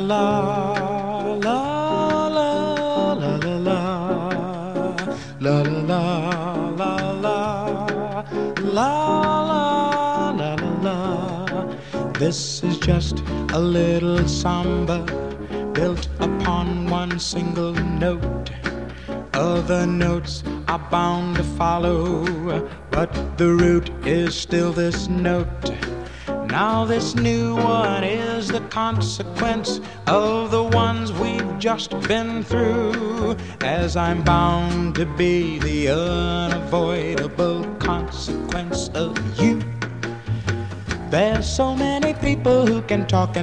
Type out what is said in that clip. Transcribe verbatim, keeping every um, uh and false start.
la la la la la la la la la la la la la la. This is just a little samba built upon one single note. Other notes are bound to follow, but the root is still this note. Now this new one is the consequence of the ones we've just been through, as I'm bound to be the unavoidable consequence of you. There's so many people who can talk and